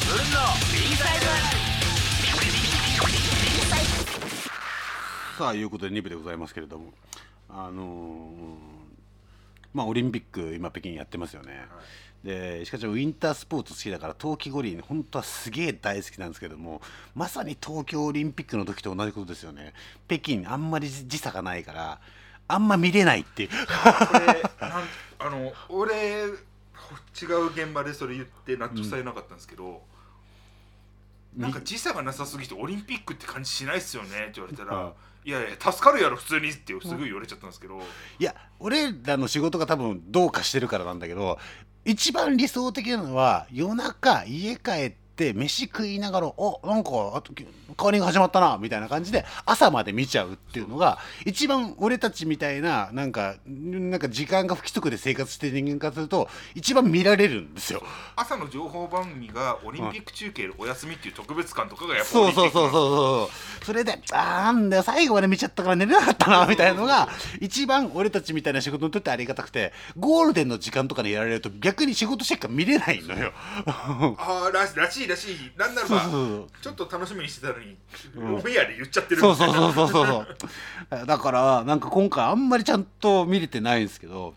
ブルンの B サイド。 さあいうことで2部でございますけれども、まあオリンピック今北京やってますよね、はい、でしかしウィンタースポーツ好きだから冬季五輪本当はすげえ大好きなんですけども、まさに東京オリンピックの時と同じことですよね。北京あんまり時差がないからあんま見れないっていう。 これ俺違う現場でそれ言って納得されなかったんですけど、なんか時差がなさすぎてオリンピックって感じしないっすよねって言われたら、いやいや助かるやろ普通にってすぐ言われちゃったんですけど、 いや俺らの仕事が多分どうかしてるからなんだけど、一番理想的なのは夜中家帰って飯食いながらなんかカーリング始まったなみたいな感じで朝まで見ちゃうっていうのが一番俺たちみたいななんか時間が不規則で生活してる人間からすると一番見られるんですよ。 朝の情報番組がオリンピック中継お休みっていう特別感とかがやっぱそうそれでなんだよ最後まで見ちゃったから寝れなかったなみたいなのが一番俺たちみたいな仕事にとってありがたくて、ゴールデンの時間とかにやられると逆に仕事しか見れないのよ。 らしいなんならばちょっと楽しみにしてたのにオンエアで言っちゃってるそうだからなんか今回あんまりちゃんと見れてないんですけど、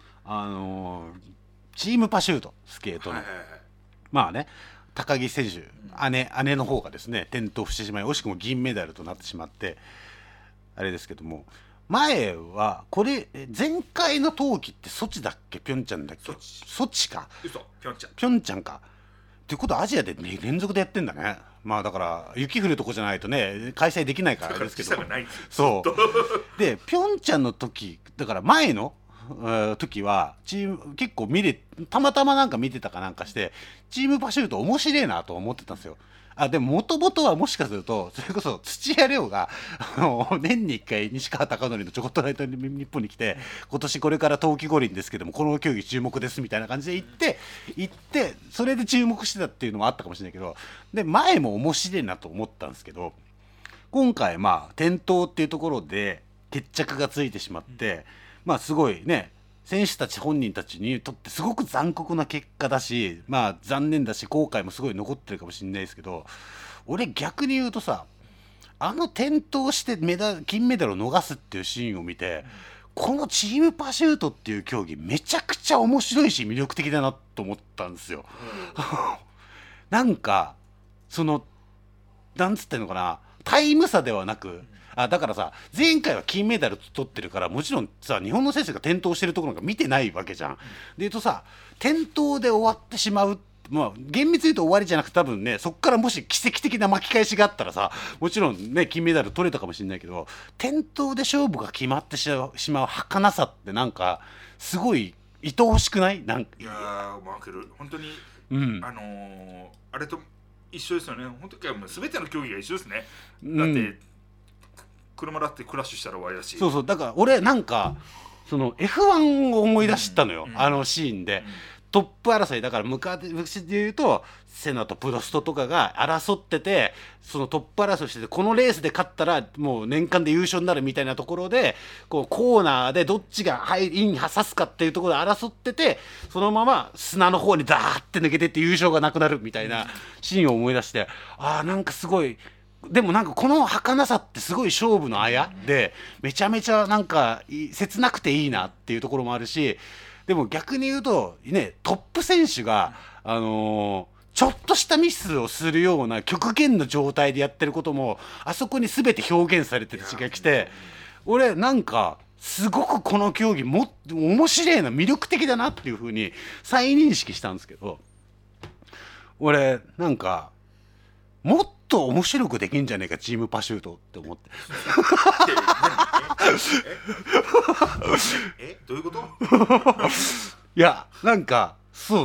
チームパシュートスケートの、まあね高木選手姉の方がですね転倒してしまい惜しくも銀メダルとなってしまってあれですけども、前はこれ前回の冬季ってソチだっけピョンチャンだっけ、ソチかピョンチャンかってことはアジアで、ね、連続でやってんだね。まあだから雪降るとこじゃないとね開催できないからですけど、そうでピョンチャンの時だから前の時はチーム結構たまたまなんか見てたかなんかしてチームパシュート面白いなと思ってたんですよ。でも元々はもしかするとそれこそ土屋亮が年に1回西川貴教のちょこっとナイト日本に来て今年これから冬季五輪ですけどもこの競技注目ですみたいな感じで行ってそれで注目してたっていうのもあったかもしれないけど、で前も面白いなと思ったんですけど、今回まあ転倒っていうところで決着がついてしまって、まあすごいね選手たち本人たちにとってすごく残酷な結果だし、まあ残念だし後悔もすごい残ってるかもしれないですけど、俺逆に言うとさ転倒して金メダルを逃すっていうシーンを見て、このチームパシュートっていう競技めちゃくちゃ面白いし魅力的だなと思ったんですよ。なんかなんつってんのかな、タイム差ではなくだからさ前回は金メダル取ってるからもちろんさ日本の選手が転倒してるところなんか見てないわけじゃん。で言うとさ転倒で終わってしまう、まあ厳密に言うと終わりじゃなくて多分ねそっからもし奇跡的な巻き返しがあったらさもちろんね金メダル取れたかもしれないけど、転倒で勝負が決まってしまう儚さってなんかすごい愛おしくない？いやーマーケル本当に、あれと一緒ですよね。本当にもう全ての競技が一緒ですね。だって、車だってクラッシュしたら終わりだし。 そうだから俺なんかその F1 を思い出したのよ、あのシーンで、トップ争いだから昔で言うとセナとプロストとかが争っててそのトップ争いしててこのレースで勝ったらもう年間で優勝になるみたいなところでこうコーナーでどっちがインに刺すかっていうところで争っててそのまま砂の方にダーって抜けてって優勝がなくなるみたいなシーンを思い出して、なんかすごいでもなんかこの儚さってすごい勝負のあやでめちゃめちゃなんか切なくていいなっていうところもあるし、でも逆に言うとねトップ選手がちょっとしたミスをするような極限の状態でやってることもあそこに全て表現されてる気が来て、俺なんかすごくこの競技も面白いな魅力的だなっていう風に再認識したんですけど、俺なんかもっと面白くできんじゃねえかチームパシュートって思ってどういうこと？ いやなんか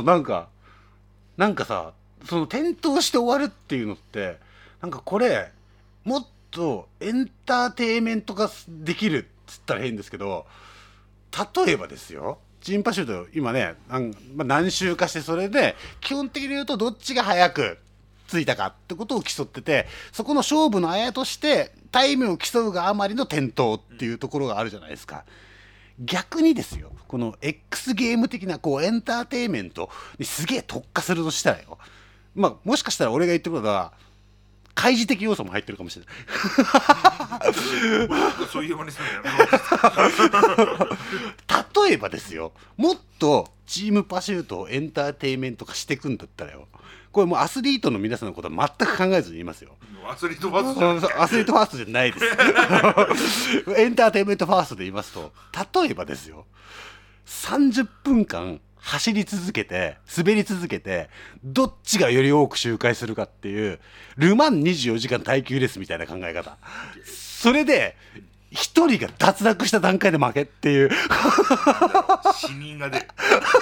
さその転倒して終わるっていうのってなんかこれもっとエンターテインメント化できるっつったら変ですけど、例えばですよチームパシュート今ね何周かしてそれで基本的に言うとどっちが早くついたかってことを競っててそこの勝負のあやとしてタイムを競うがあまりの転倒っていうところがあるじゃないですか。逆にですよこの X ゲーム的なこうエンターテインメントにすげえ特化するとしたらよまあもしかしたら俺が言ってることは開示的要素も入ってるかもしれないそういう真似するんだよ例えばですよ、もっとチームパシュートをエンターテインメント化していくんだったらよ、これもうアスリートの皆さんのことは全く考えずに言いますよ。 アスリートファーストじゃないアスリートファーストじゃないですエンターテインメントファーストで言いますと、例えばですよ、30分間走り続けて滑り続けてどっちがより多く周回するかっていうルマン24時間耐久レースみたいな考え方。それで一人が脱落した段階で負けっていう死人が出る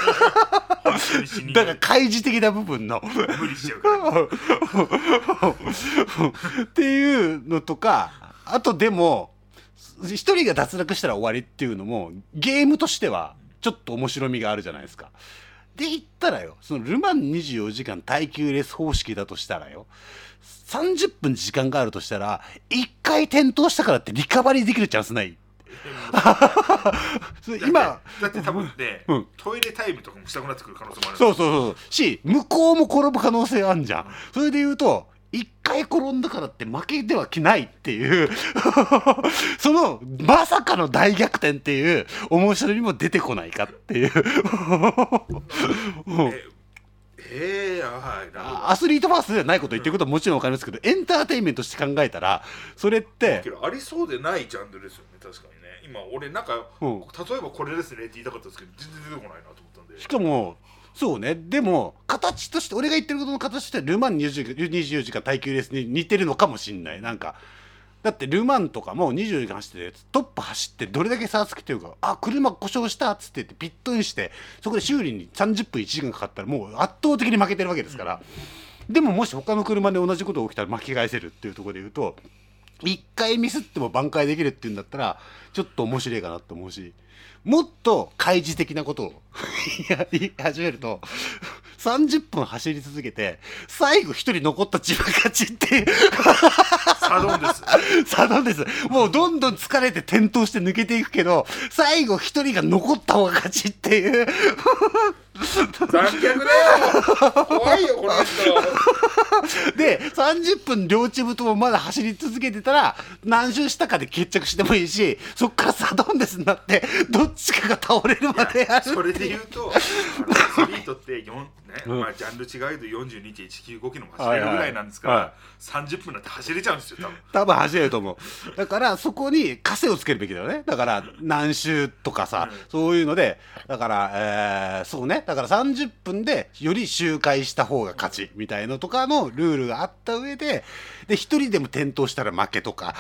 だから開示的な部分の無理しちゃうからっていうのとか、あとでも一人が脱落したら終わりっていうのもゲームとしてはちょっと面白みがあるじゃないですか。で言ったらよ、そのルマン24時間耐久レース方式だとしたらよ、30分時間があるとしたら1回転倒したからってリカバリーできるチャンスない今だって多分ね、トイレタイムとかもしたくなってくる可能性もある。 そうし、向こうも転ぶ可能性あるじゃん。それで言うと1回転んだからって負けではないっていうそのまさかの大逆転っていう面白みも出てこないかっていうアスリートファーストではないこと言ってることはもちろん分かりますけど、エンターテインメントとして考えたらそれってありそうでないジャンルですよね。確かにね、今俺なんか、例えばこれですねって言いたかったんですけど全然出てこないなと思ったんで。 しかもそうね、でも形として俺が言ってることの形としてはルマン24時間耐久レースに似てるのかもしんない。なんかだってルマンとかも24時間走っててトップ走ってどれだけ差つけてるか、あ車故障したっつって言ってピットインしてそこで修理に30分1時間かかったらもう圧倒的に負けてるわけですから、でももし他の車で同じことが起きたら巻き返せるっていうところで言うと、1回ミスっても挽回できるっていうんだったらちょっと面白いかなって思うし、もっと開示的なことをやり始めると30分走り続けて最後一人残った自分勝ちっていうサドンですサドンです。もうどんどん疲れて転倒して抜けていくけど最後一人が残った方が勝ちっていう残虐だよ怖いよこの人で30分両チームともまだ走り続けてたら何周したかで決着してもいいし、そっからサドンデスになってどっちかが倒れるまでやる。 それで言うとアスリートってまあ、ジャンル違いで 42.195 キロも走れるぐらいなんですから、30分だって走れちゃうんですよ多分走れると思う。だからそこに枷をつけるべきだよね。だから何周とかさ、そういうのでだから、そうね、だから30分でより周回した方が勝ちみたいのとかのルールがあった上で、1人でも転倒したら負けとか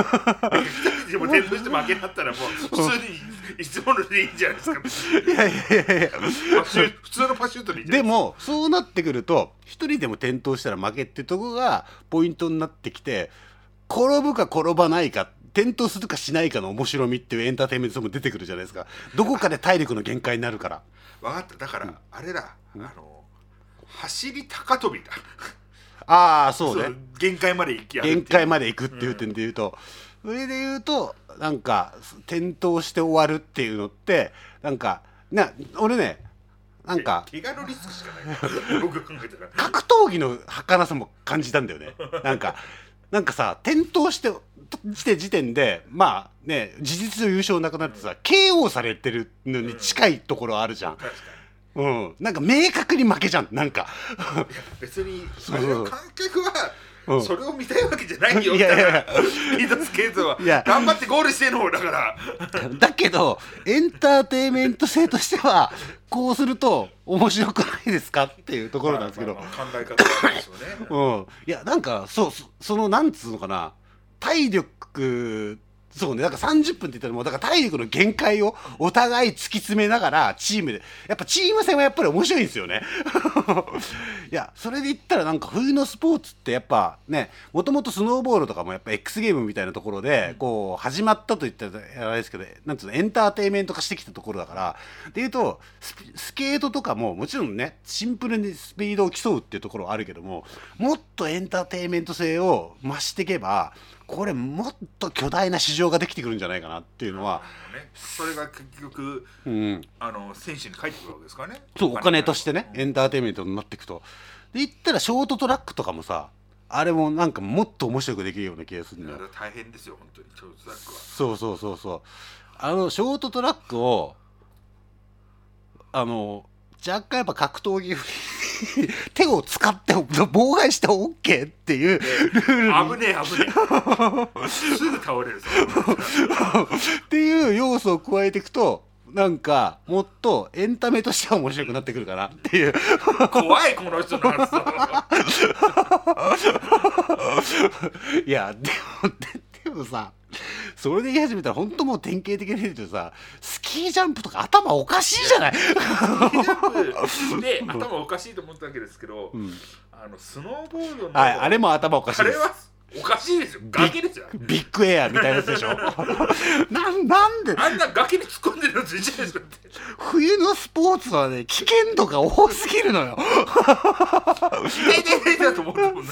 1人でも転倒して負けだったらもう普通にいつものでいいんじゃないですか。 いや普通のパシュートでいいんじゃないですか。 でもそうなってくると1人でも転倒したら負けってとこがポイントになってきて、転ぶか転ばないか転倒するかしないかの面白みっていうエンターテインメントも出てくるじゃないですか。どこかで体力の限界になるから。 分かった。だから、あれだ、走り高跳びだああそうね、 限界まで行き限界まで行くっていう点で言うと、それで言うとなんか転倒して終わるっていうのってなんか俺ねなんか怪我のリスクしかない僕が考えたら格闘技の儚さも感じたんだよね。なんかさ転倒して時点でまあね事実上優勝なくなってさ、KO されてるのに近いところあるじゃん。 確かに、なんか明確に負けじゃん。なんか別にあれの観客はそれを見たいわけじゃないよ。スピードスケートは頑張ってゴールしてんのだからだけどエンターテインメント性としてはこうすると面白くないですかっていうところなんですけど、 考え方ですよね。 いやなんかそのなんつうのかな、体力そうね、だから30分って言ったらもうだから体力の限界をお互い突き詰めながらチームでやっぱチーム戦はやっぱり面白いんですよねいやそれで言ったらなんか冬のスポーツってやっぱね、もともとスノーボールとかもやっぱ X ゲームみたいなところでこう始まったと言ったらあれですけど、なんつうのエンターテインメント化してきたところだからでいうとスケートとかももちろんねシンプルにスピードを競うっていうところはあるけども、もっとエンターテインメント性を増していけばこれもっと巨大な市場ができてくるんじゃないかなっていうのは、 それが結局、選手に返ってくるわけですからね。 そうお金としてね、エンターテインメントになっていくと。 で言ったらショートトラックとかもさ、あれもなんかもっと面白くできるような気がするんだよ。 大変ですよ本当にショートトラックは。 そうそうそうそう。ショートトラックを若干やっぱ格闘技手を使って妨害して OK っていうルールに危ねえすぐ倒れるぞっていう要素を加えていくと、なんかもっとエンタメとしては面白くなってくるかなっていう怖いこの人の発想いやでもさ、それで言い始めたら本当もう典型的に言うとさ、スキージャンプとか頭おかしいじゃない。スキージャンプで頭おかしいと思ったわけですけど、スノーボードの、 はい、あれも頭おかしいです。 あれはおかしいですよ。崖ですよ。 ビッグエアみたいなやつでしょ。なんであんな崖に突っ込んでるのついちゃうんですかって。 冬のスポーツはね、危険度が多すぎるのよ。 痛いだと思ったもん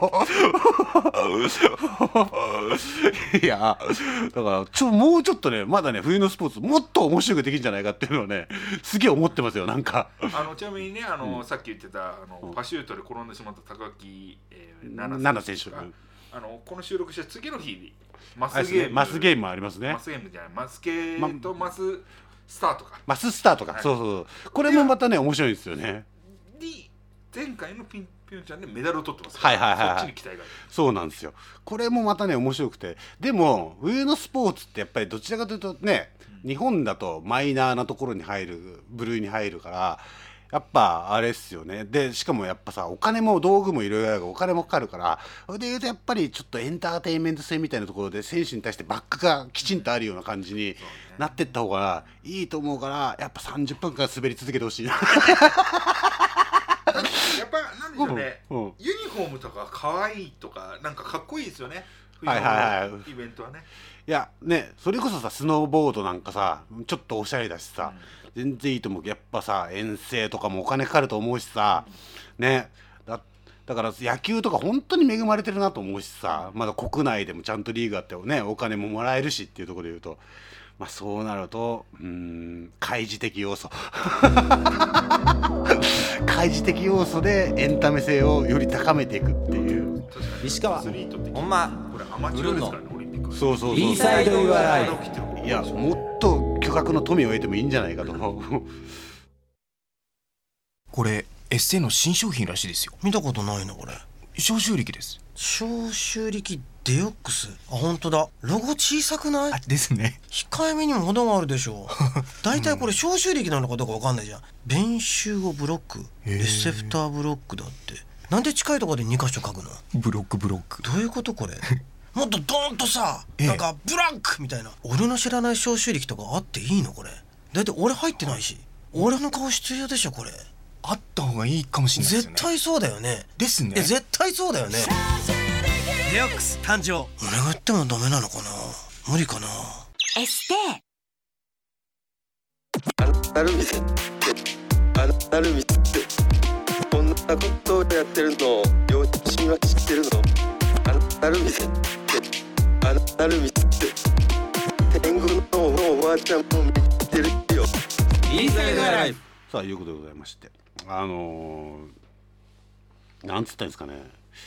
いやだからもうちょっとね、まだね、冬のスポーツもっと面白くできるんじゃないかっていうのをね、すげえ思ってますよ。なんかちなみにね、さっき言ってたパシュートで転んでしまった高木菜那選手がこの収録した次の日にマスゲームもありますね。 マスゲームじゃない、マスケとマススタートか、 マススタートか、はい、そうこれもまたね面白いですよね。 前回のピョンチャンでメダルを取ってますから、 そっちに期待がある。 そうなんですよ。これもまたね面白くて、でも冬のスポーツってやっぱりどちらかというとね、日本だとマイナーなところに入る、部類に入るから、やっぱあれっすよね。でしかもやっぱさ、お金も道具もいろいろあるから、お金もかかるから、それでいうとやっぱりちょっとエンターテインメント性みたいなところで選手に対してバックがきちんとあるような感じになってった方がいいと思うから、やっぱ30分間滑り続けてほしいな。 やっぱなんでしょうね、ユニフォームとか可愛いとかなんかかっこいいですよね。イベントはね。 いやね、それこそさ、スノーボードなんかさ、ちょっとおしゃれだしさ、全然いいと思う。やっぱさ、遠征とかもお金かかると思うしさ、ね、だから野球とか本当に恵まれてるなと思うしさ、まだ国内でもちゃんとリーグあってね、お金ももらえるしっていうところで言うと、まあそうなると開示的要素開示的要素でエンタメ性をより高めていくっていう。 石川ほんまこれアマチュアですからね、オリンピック。 そうインサイド言わない。 いや、もっと巨額の富を得てもいいんじゃないかとこれエッセイの新商品らしいですよ。 見たことないな。これ消臭力です。 消臭力デオックス。あ、本当だ。ロゴ小さくない？ あ、ですね。 控えめにも程があるでしょう。だいたいこれ消臭力なのかどうかわかんないじゃん。弁臭をブロック、レセプターブロックだって。なんで近いところで2箇所書くの？ ブロックどういうことこれ？もっとドーンとさ、なんかブランクみたいな。俺の知らない消臭力とかあっていいのこれ？だって俺入ってないし、俺の顔必要でしょこれ。 あった方がいいかもしれないですよね。 絶対そうだよね。 ですね。 絶対そうだよね。デオックス誕生。俺が言ってもダメなのかな？無理かな？ エステアルミスってアルミスってこんなことをやってるのを両親は知ってるの？アルミスってアルミスって天狗のおばあちゃんも見てるよ。 インサイドライフ。 さあいうことでございまして、なんつったんですかね、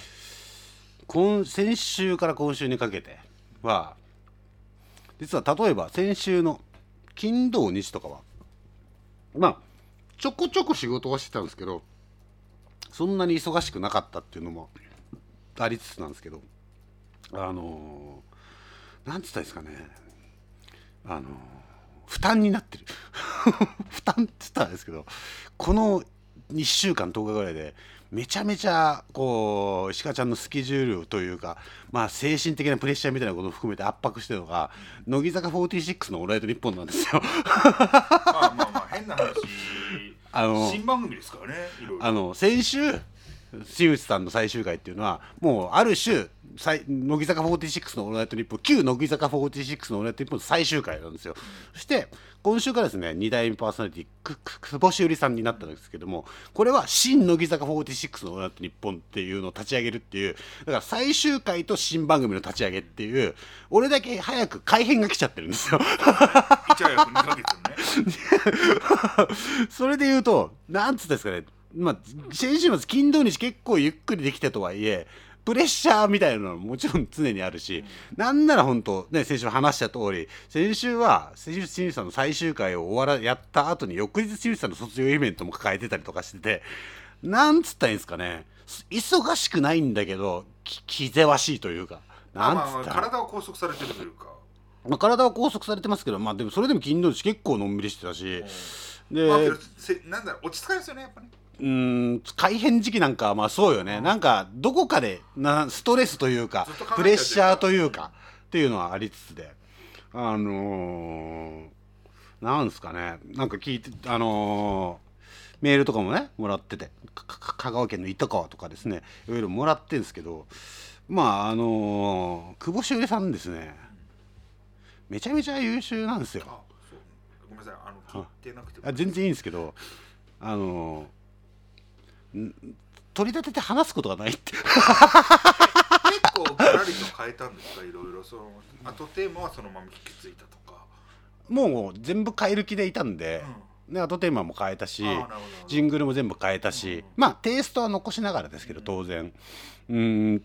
先週から今週にかけては実は例えば先週の金土日とかはまあちょこちょこ仕事はしてたんですけど、そんなに忙しくなかったっていうのもありつつなんですけど、なんつったんですかね、負担になってる負担って言ったらですけど、この1週間10日ぐらいでめちゃめちゃこう石川ちゃんのスケジュールというか、まあ精神的なプレッシャーみたいなことを含めて圧迫してるのが乃木坂46のオールナイトニッポンなんですよ。 まあ変な話、新番組ですからね。いろいろ先週新内さんの最終回っていうのはもうある種乃木坂46のオールナイトニッポン、旧乃木坂46のオールナイトニッポンの最終回なんですよ。そして今週からですね、2代目パーソナリティ久保しおりさんになったんですけども、これは新乃木坂46のオールナイトニッポンっていうのを立ち上げるっていう、だから最終回と新番組の立ち上げっていう、俺だけ早く改編が来ちゃってるんですよ。 いち早く2ヶ月ね。 それで言うとなんつったんですかね、 まあ先週末金土日結構ゆっくりできたとはいえプレッシャーみたいなのはもちろん常にあるし、なんなら本当ね、先週話した通り、先週清水さんの最終回をやった後に翌日清水さんの卒業イベントも抱えてたりとかしてて、なんつったらいいんですかね、忙しくないんだけど気ぜわしいというか、なんつったら、 体を拘束されてるというか、 体は拘束されてますけど、まあでもそれでも金土日結構のんびりしてたし、で、 なんだろう、落ち着かないですよね、やっぱり。 改変時期なんかはまあそうよね、なんかどこかでストレスというかプレッシャーというかっていうのはありつつで、なんですかね、なんか聞いてメールとかもねもらってて、香川県の糸川とかですね、いろいろもらってるんですけど、まあ久保しおりさんですね、めちゃめちゃ優秀なんですよ。 ごめんなさい、聞いてなくて全然いいんですけど、取り立てて話すことがないって結構ガラリと変えたんですか、いろいろ。その後テーマはそのまま引き継いだとか。 もう全部変える気でいたんで、で後テーマも変えたし、ジングルも全部変えたし、まあテイストは残しながらですけど、当然本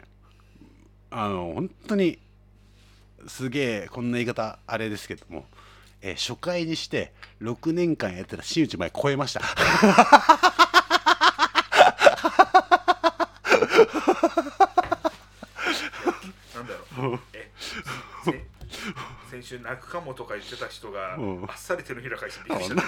当にすげえ、こんな言い方あれですけども、初回にして6年間やってた真打ち前超えましたなんだろう、先週泣くかもとか言ってた人が、あっさり手のひら返してびっくりした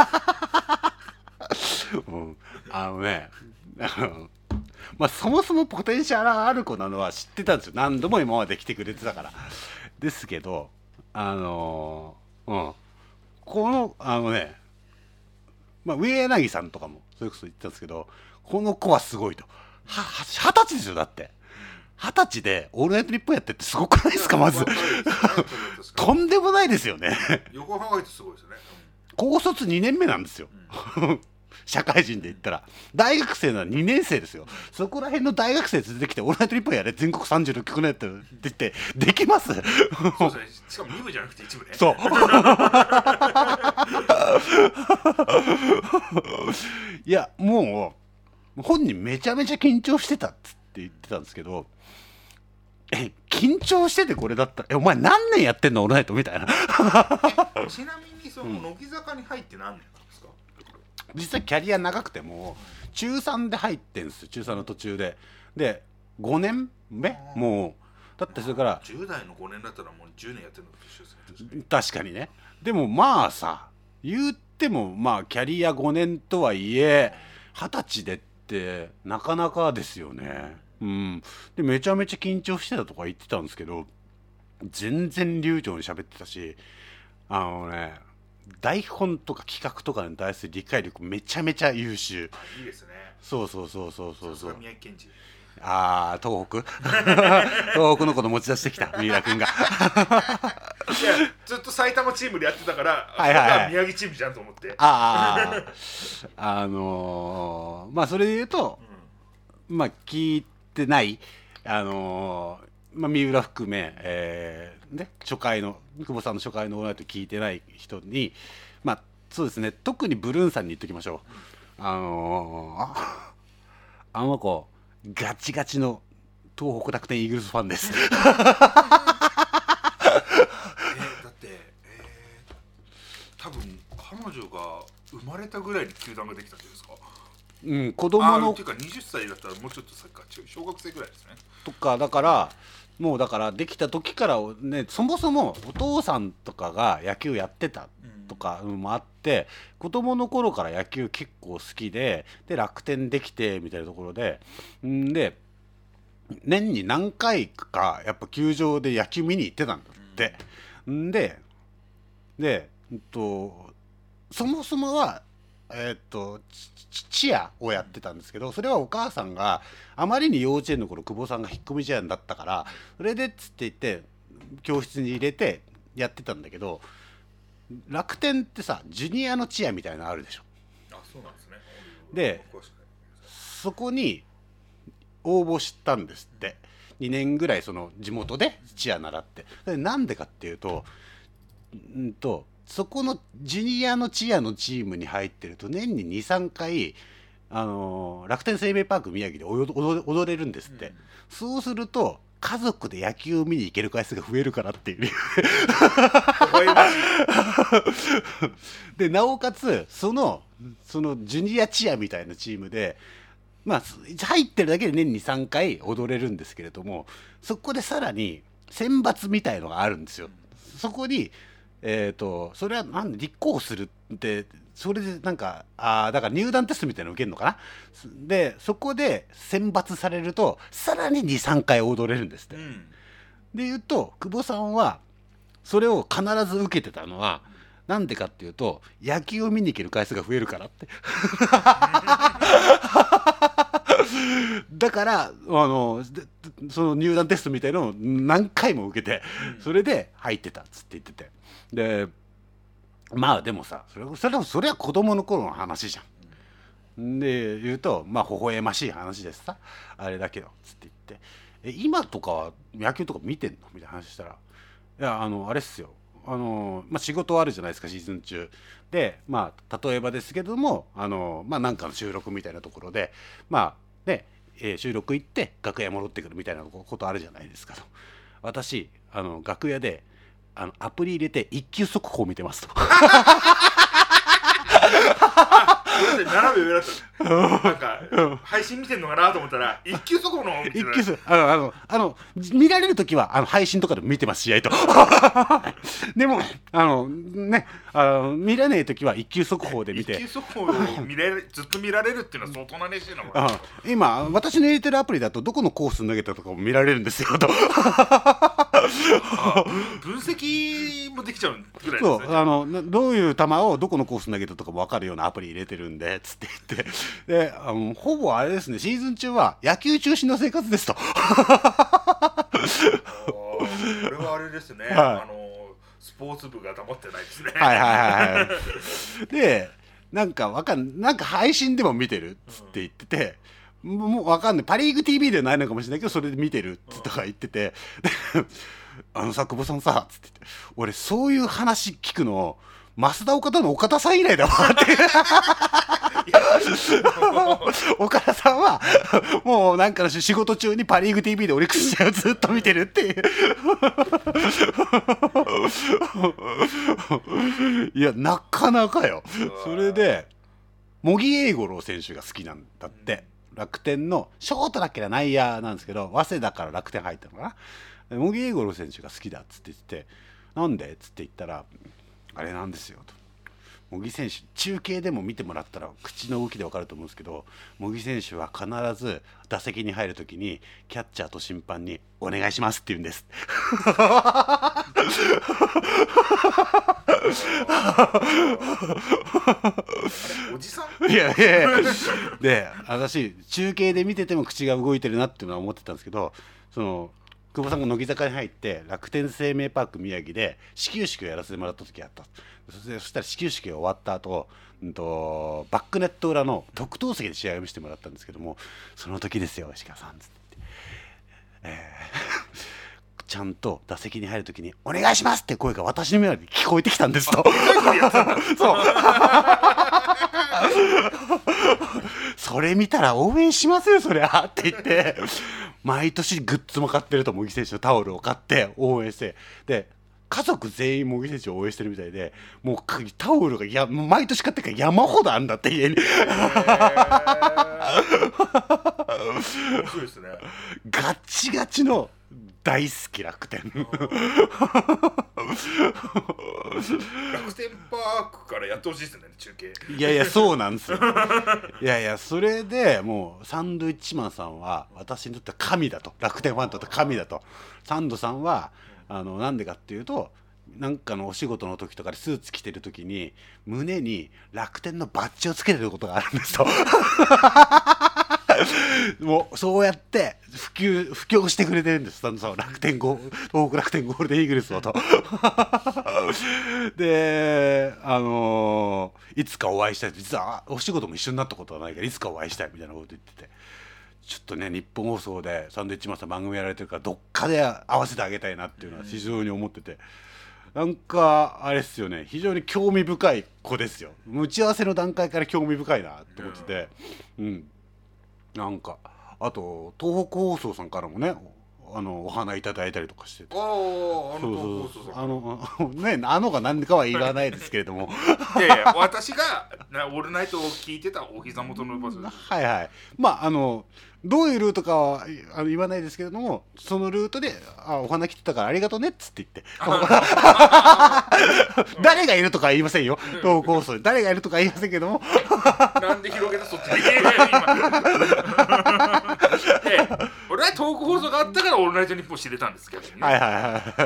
まあそもそもポテンシャルある子なのは知ってたんですよ、何度も今まで来てくれてたから。ですけどこのまあ上柳さんとかもそれこそ言ってたんですけど、この子はすごいと。20歳ですよ、だって20歳でオールナイトニッポンやってってすごくないですか。まずとんでもないですよね。 横浜がいてすごいですよね。 高卒2年目なんですよ、社会人で言ったら。大学生なら2年生ですよ。そこら辺の大学生連れてきてオールナイトニッポンやれ、全国36局のやってって言ってできます？ そうですね、しかも2部じゃなくて1部ね。 そういやもう本人めちゃめちゃ緊張してたっつって言ってたんですけど、緊張しててこれだったらお前何年やってんのオールナイトみたいなちなみにその乃木坂に入って何年なんですか？ 実際キャリア長くても中3で入ってんですよ、中3の途中で。で5年目もうだって、それから 10代の5年だったらもう10年やってるのと一緒ですね。 確かにね。でもまあさ、言ってもまあキャリア5年とはいえ20歳でってなかなかですよね。でめちゃめちゃ緊張してたとか言ってたんですけど、全然流暢に喋ってたし、台本とか企画とかに対する理解力めちゃめちゃ優秀。 いいですね。 そうさすが宮城県人。 東北東北のこと持ち出してきた三浦君がいやずっと埼玉チームでやってたから、宮城チームじゃんと思って。 まあそれで言うと、まあ聞いてないまあ三浦含め、初回の久保さんの初回のオールナイト聞いてない人に、まあそうですね、特にブルーンさんに言っときましょう。あの子ガチガチの東北楽天イーグルスファンですだって多分彼女が生まれたぐらいに球団ができたんじゃないですか。 子供のっていうか20歳だったらもうちょっと先か、小学生ぐらいですね。 とかだからもうだからできた時からね、そもそもお父さんとかが野球やってたとかもあって、子供の頃から野球結構好きで楽天できてみたいなところでで年に何回かやっぱ球場で野球見に行ってたんだって。そもそもはチアをやってたんですけど、それはお母さんがあまりに幼稚園の頃久保さんが引っ込み思案だったから、それでっつって言って教室に入れてやってたんだけど、楽天ってさジュニアのチアみたいなのあるでしょ。 そうなんですね。 でそこに応募したんですって。2年ぐらいその地元でチア習って。なんでかっていうとそこのジュニアのチアのチームに入ってると年に 2,3 回楽天生命パーク宮城で踊れるんですって、そうすると家族で野球を見に行ける回数が増えるからっていうでなおかつそのジュニアチアみたいなチームで、まあ、入ってるだけで年に3回踊れるんですけれども、そこでさらに選抜みたいのがあるんですよ。そこに、それはなんで立候補するって、それでなんかだから入団テストみたいなの受けるのかな。でそこで選抜されるとさらに 2,3 回踊れるんですって、でいうと久保さんはそれを必ず受けてたのはなんでかっていうと、野球を見に行ける回数が増えるからってだからその入団テストみたいのを何回も受けて、それで入ってたっつって言ってて、でまあでもさ、それは子供の頃の話じゃん。で言うとまあ微笑ましい話ですさ、あれだけどつって言って、今とかは野球とか見てんのみたいな話したら、いやあれっすよ、まあ、仕事あるじゃないですか、シーズン中で、まあ例えばですけどもまあなんかの収録みたいなところでまあね、収録行って楽屋戻ってくるみたいなことあるじゃないですかと。私楽屋でアプリ入れて一級速報見てますと斜め上だったなんか配信見てんのかなと思ったら一級速報の一級見られるときは配信とかでも見てます、試合とでもね見られないときは一級速報で見て、 一級速報をずっと見られるっていうのは相当な嬉しいな今私の入れてるアプリだとどこのコース投げたとかも見られるんですよと分析もできちゃうぐらいですね。 そうどういう球をどこのコース投げたとかも分かるようなアプリ入れてるんでつって言って、でほぼあれですね、シーズン中は野球中心の生活ですとこれはあれですね、スポーツ部が黙ってないですね。 でなんか配信でも見てるっつって言ってて、もう分かんない、パリーグ TV ではないのかもしれないけどそれで見てるとか言ってて、さ久保さんさつって言って、俺そういう話聞くの増田岡田の岡田さん以来だわって岡田さんはもうなんかの仕事中にパリーグ TV でオリックス試合をずっと見てるっていういやなかなかよ。それで茂木栄五郎選手が好きなんだって、楽天のショートだっけな、内野なんですけど早稲田から楽天入ったのかな。茂木栄五郎選手が好きだっつって言って、なんでっつって言ったら、あれなんですよと、茂木選手中継でも見てもらったら口の動きで分かると思うんですけど、茂木選手は必ず打席に入るときにキャッチャーと審判にお願いしますって言うんですおじさんいやで私中継で見てても口が動いてるなっていうのは思ってたんですけど、久保さんが乃木坂に入って楽天生命パーク宮城で始球式をやらせてもらった時あった。そしたら始球式が終わった後、バックネット裏の特等席で試合を見せてもらったんですけども、その時ですよ石川さんつって、ちゃんと打席に入る時にお願いしますって声が私の目に聞こえてきたんですとそうそれ見たら応援しますよそりゃって言って毎年グッズも買ってると、茂木選手のタオルを買って応援して、で家族全員茂木選手を応援してるみたいで、もうタオルが毎年買ってから山ほどあんだって家に面白いですね。 ガチガチの大好き楽天楽天パークからやってほしいですね中継。 いやそうなんですよいやそれでもうサンドウィッチマンさんは私にとっては神だと、楽天ファンにとっては神だと。サンドさんはなんでかっていうと、なんかのお仕事の時とかでスーツ着てる時に胸に楽天のバッジをつけてることがあるんですともうそうやって布教してくれてるんです、楽天東北楽天ゴールデンイーグルスをとでいつかお会いしたい、実はお仕事も一緒になったことはないからいつかお会いしたいみたいなこと言ってて、ちょっとね日本放送でサンドウィッチマンさん番組やられてるからどっかで合わせてあげたいなっていうのは非常に思ってて、 なんかあれっすよね、非常に興味深い子ですよ。打ち合わせの段階から興味深いなって思ってて、なんかあと東北放送さんからもねお花いただいたりとかしてて、ね、が何かは言わないですけれどもいやいや、私がオールナイトを聞いてたお膝元の場所です。 はいはい、まあどういうルートかは言わないですけれども、そのルートでお花来てたからありがとうねっつって言って誰がいるとかは言いませんよ、東北放送で誰がいるとかは言いませんけどもなんで広げたそっちで俺は東北放送があったからオールナイトニッポン知れたんですけどね。 はいはい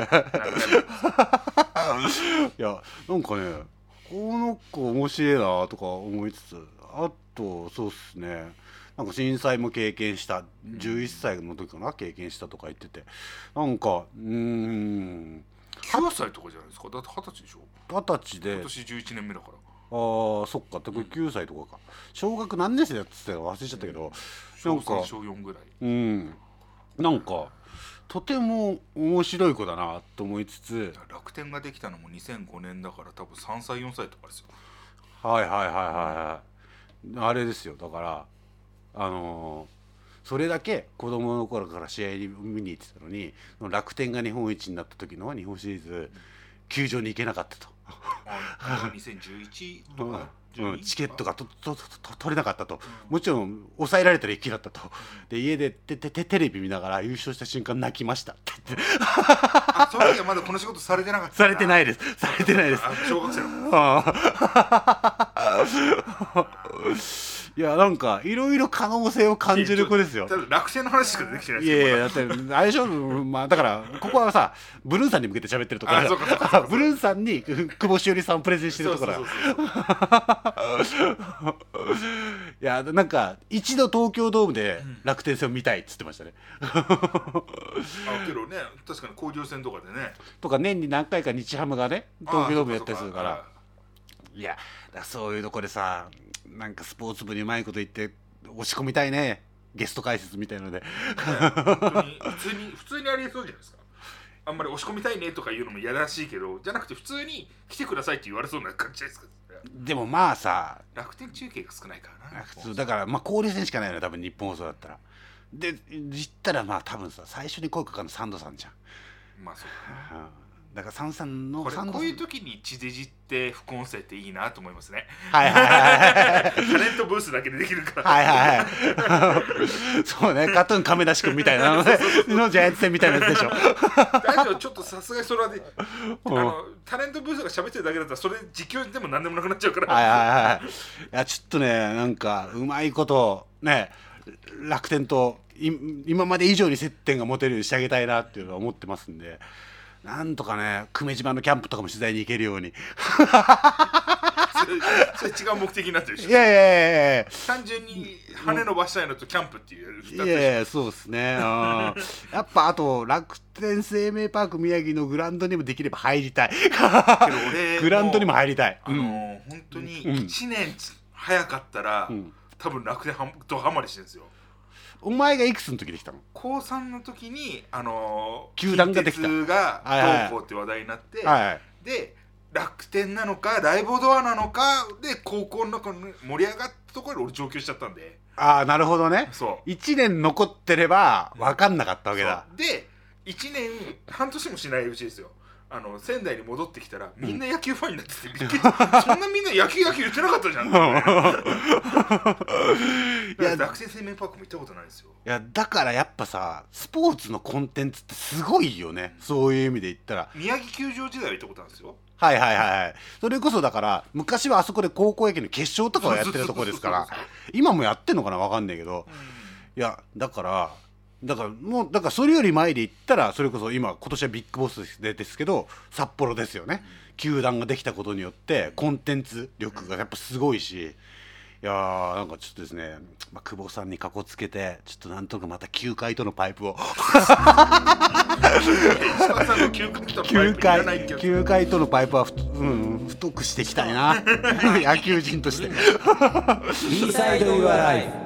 はいいやなんかね、この子面白いなとか思いつつ、あとそうっすね、なんか震災も経験した、11歳の時かな、経験したとか言ってて、なんか 9歳とかじゃないですか。だって20歳でしょ。 20歳で今年11年目だから。 そっか、9歳とかか、小学何年生だって言ってたか忘れちゃったけど、 小3小4ぐらい。 なんかとても面白い子だなと思いつつ、 楽天ができたのも2005年だから多分3歳4歳とかですよ。 はいあれですよ、だからそれだけ子供の頃から試合に見に行ってたのに、楽天が日本一になった時の日本シリーズ球場に行けなかったと 2011 とかチケットが取れなかったと、もちろん抑えられたら一気だったと、で家でテレビ見ながら優勝した瞬間泣きましたって言ってその時はまだこの仕事されてなかった。 されてないです小学生のいやなんかいろいろ可能性を感じる子ですよ。 ただ楽天の話しかできてないですよ。いやだって相性だからここはさブルーンさんに向けて喋ってるところだ、ブルーンさんに久保しおりさんをプレゼンしてるところだ。いやなんか一度東京ドームで楽天戦を見たいっつってましたね。 けどね、確かに工業戦とかでね。 とか年に何回か日ハムがね東京ドームやったりするから。いやそういうとこでさ、なんかスポーツ部にうまいこと言って押し込みたいね、ゲスト解説みたいので、 本当に普通にありえそうじゃないですか。あんまり押し込みたいねとか言うのもやらしいけど、じゃなくて普通に来てくださいって言われそうな感じですか。 でもまあさ、 楽天中継が少ないからな普通だから、まあ交流戦しかないよね多分日本放送だったら。で言ったらまあ多分さ、最初に声かかるのサンドさんじゃん。 まあそうだね。 だからサンさんのこういう時に地デジって副音声っていいなと思いますね。 はいタレントブースだけでできるから。 そうね、カトゥーン亀梨君みたいなのジャイアンツ戦みたいなやつでしょ。 大丈夫、ちょっとさすがにそれはでタレントブースが喋ってるだけだったらそれ実況でも何でもなくなっちゃうから。 いやちょっとね、なんかうまいことね、楽天と今まで以上に接点が持てるようにしてあげたいなっていうのは思ってますんで、なんとかね、久米島のキャンプとかも取材に行けるようにそれ違う目的になってるでしょ。 いや単純に羽伸ばしたいのとキャンプっていういやそうですね。やっぱあと楽天生命パーク宮城のグラウンドにもできれば入りたい。グラウンドにも入りたい。 本当に1年早かったら、多分楽天ドハマりしてるんですよ。 お前がいくつの時できたの？ 高3の時に球団ができた。 近鉄がどうこうって話題になって、で楽天なのかライボドアなのかで高校の中に盛り上がったところで俺上京しちゃったんで。 なるほどね。そう1年残ってれば分かんなかったわけだ。 で1年半年もしないうちですよ、仙台に戻ってきたらみんな野球ファンになってて、びっくりそんなみんな野球言ってなかったじゃん。いや楽天生命パークも行ったことないですよ。 いやだからやっぱさ、スポーツのコンテンツってすごいよね、そういう意味で言ったら。 宮城球場時代は行ったことあるんですよ。 それこそだから昔はあそこで高校野球の決勝とかをやってるところですから、今もやってんのかな分かんないけど、いやだからそれより前で言ったら、それこそ今年はビッグボスですけど札幌ですよね。球団ができたことによってコンテンツ力がやっぱすごいし、いやなんかちょっとですね、久保さんにかこつけてちょっとなんとかまた球界とのパイプを球界とのパイプは太くしていきたいな野球人として。 インサイドユアライフ。